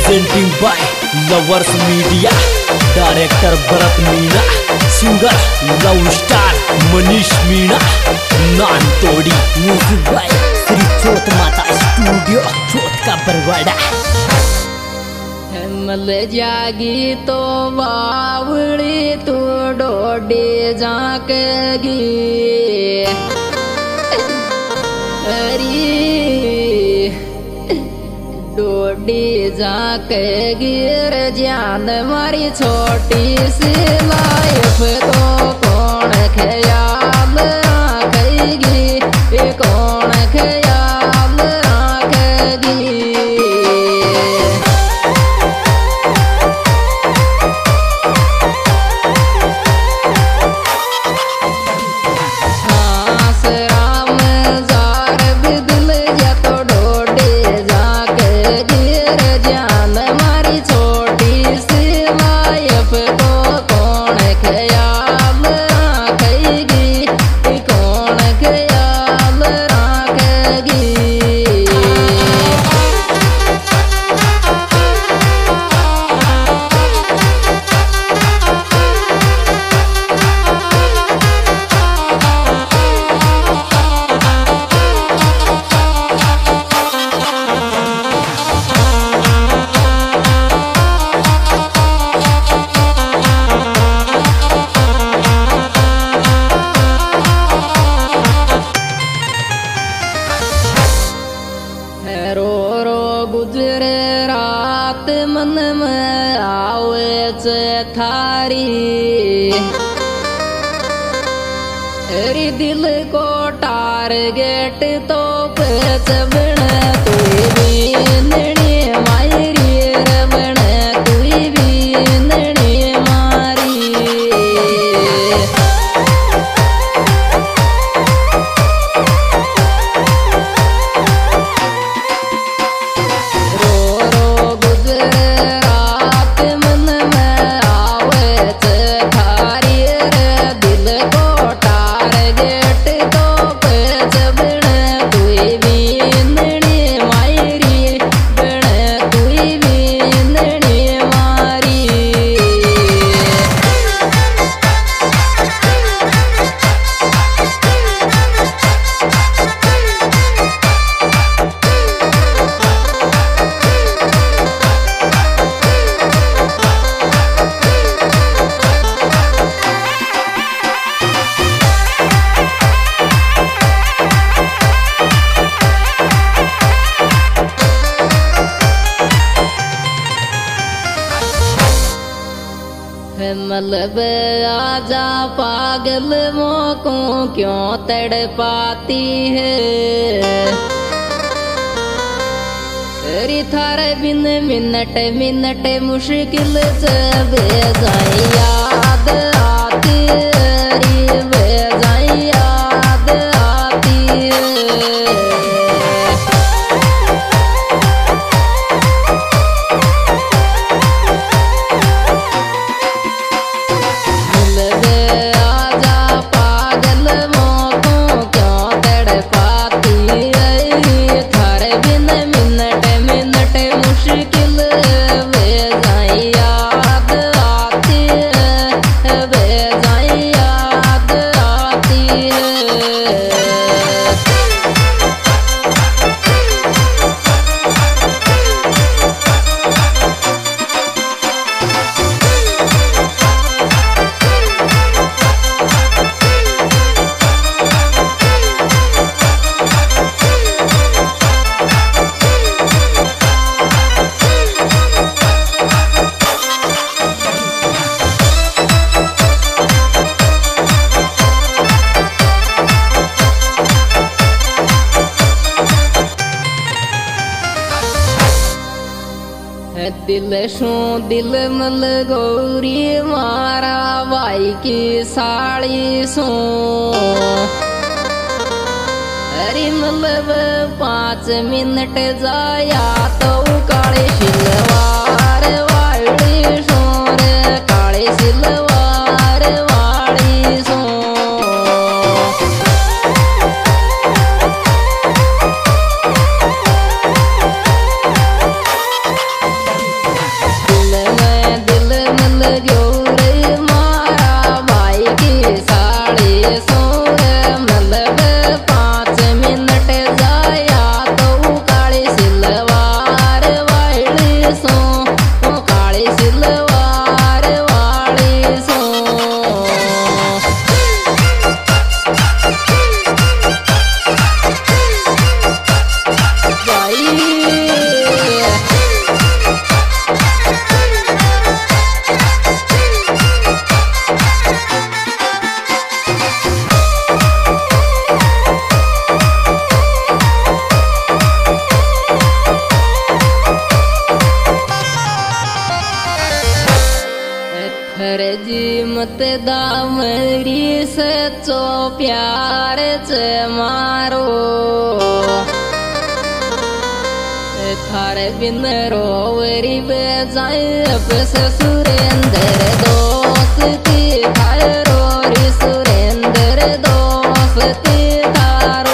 Presenting by lovers media, director Bharat Meena, singer love star Manish Meena, Nantodi, music by Shri Chot Mata studio, चोट का बरवाड़ा। मल जागी तो बावड़ी तू डोडे जाकेगी, अरे डोडी जाकेगी रे जान मारी छोटी सी लाइफ को कौन ख्याल रखेगी, कौन ख्याल रखेगी। गुजरे रात मन में आवे थारी, अरे दिल को टारगेट तो चबण तू बीननी मायरी रबण तू बीननी मारी। मतलब आजा पागल मोको क्यों तड़ पाती है, तेरी थारे बिन मिनट मिनट मुश्किल से बेजाई याद आती है, बेजाई याद आती है। दिल शू दिल मल गौरी मारा भाई की साड़ी सो, अरे मतलब 5 मिनट जाया तो काले सिलवार वाली सोर, काले सिलवार वाली सो। प्यार च मारो थारे बिन रोवरी बेजाए अब सुरेंद्र दोस्ती थारो री सुरेंद्र दोस्ती थारो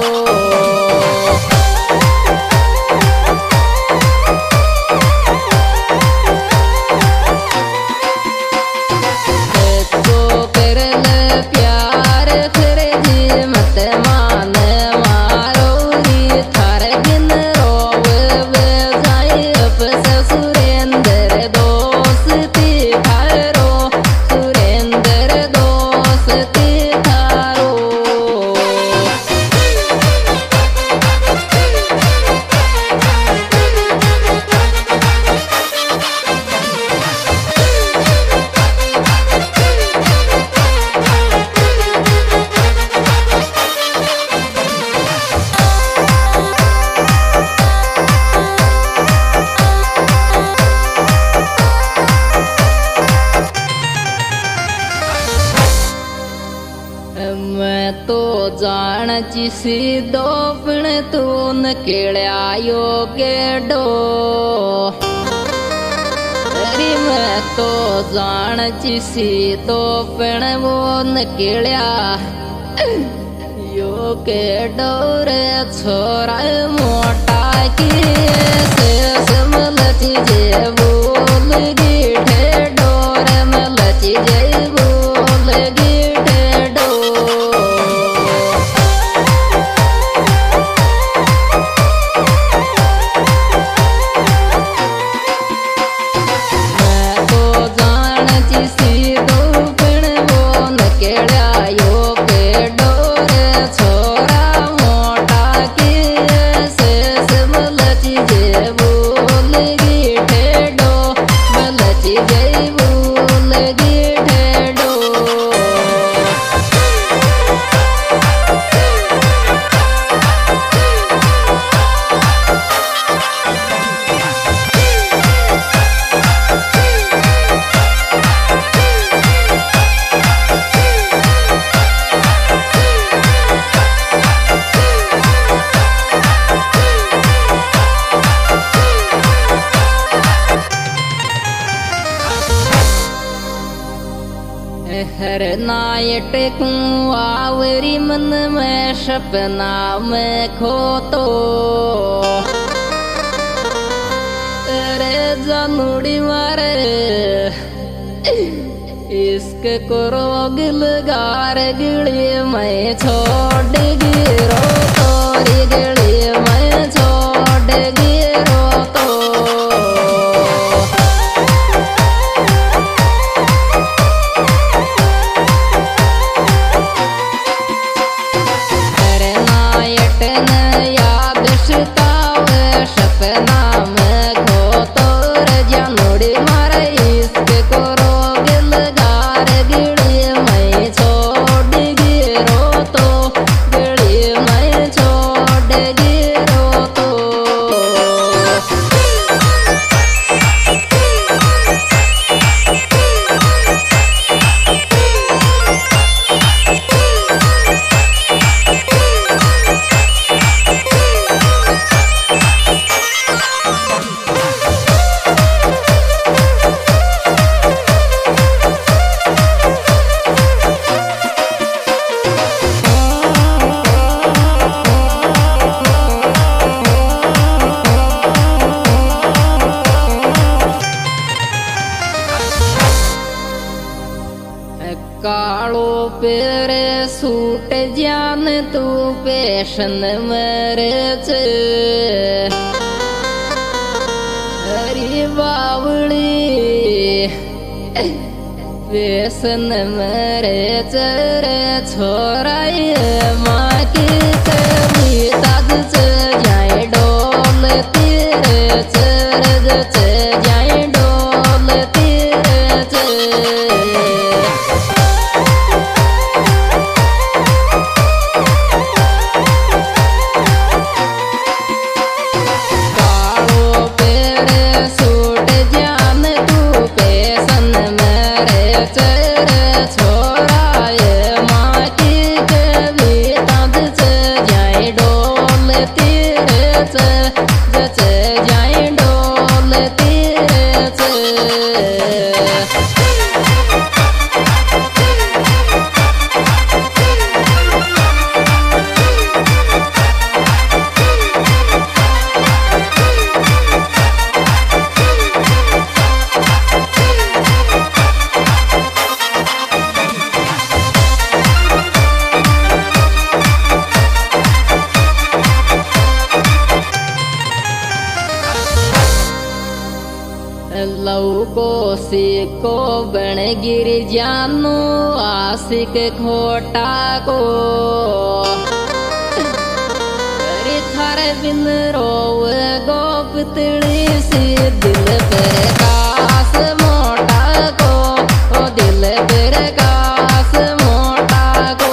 जान जिसी दोपण तू नकेड़ा योगे डो अरे मैं तो जान जिसी दोपण वो नकेड़ा योगे डोरे छोरा मोटा की से समलची जे बोल गिठे डोरे मलची जे बोल गिठे डो हर नायट कुआवरी मन में सपना में खो तो तेरे जानुड़ी मारे इश्क को रोग लगार गिड़ी मैं छोड़ गिरो तोरी गिड़ी मैं छोड़ गिरो तो कालो पेरे सूट जान तू पेशन मरे हरी बावली पेशन मरे चरे छोरा माँ की कभी ताज जाए डोल तेरे चरज जाए डोल तेरे छोरा ये माँ की को बन गिर जानो आशिक खोटा को अरे थारे बिन रोव गो पुतली सी दिल पर कास मोटा को ओ दिल पर कास मोटा को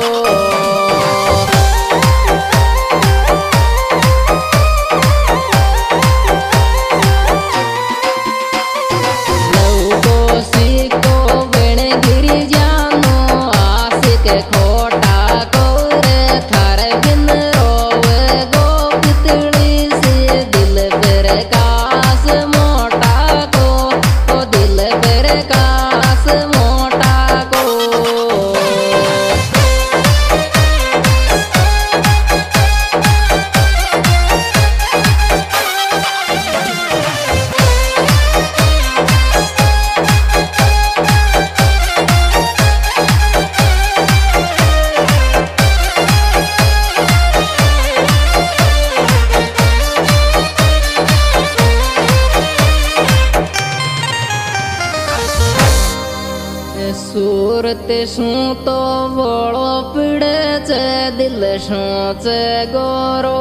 सूरत शू तो बोलो पीड़े चे दिल शू चे गोरो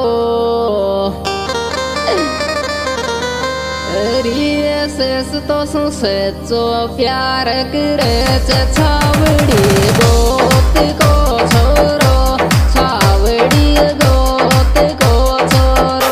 रियसेस तो शू सच्चो प्यार करे चे छावड़ी गोत को छोरो छावड़ी गोत को छोरो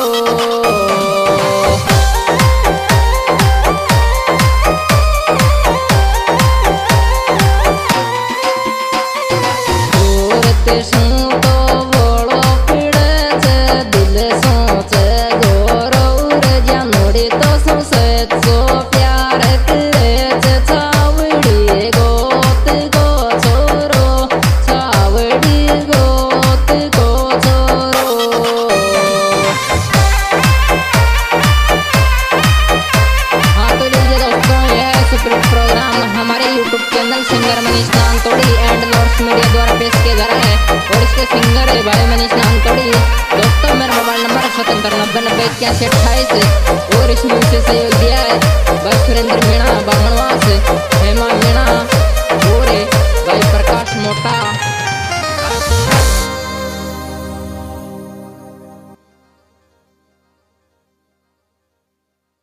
singer Manish Nantodi and lords media द्वारा पेश किया जा रहा है और इसके सिंगर है भाई मनीष नानतोड़ी। दोस्तों मेरा मोबाइल नंबर 77909128 और इसमें उसे सहयोग दिया है भाई सुरेंद्र।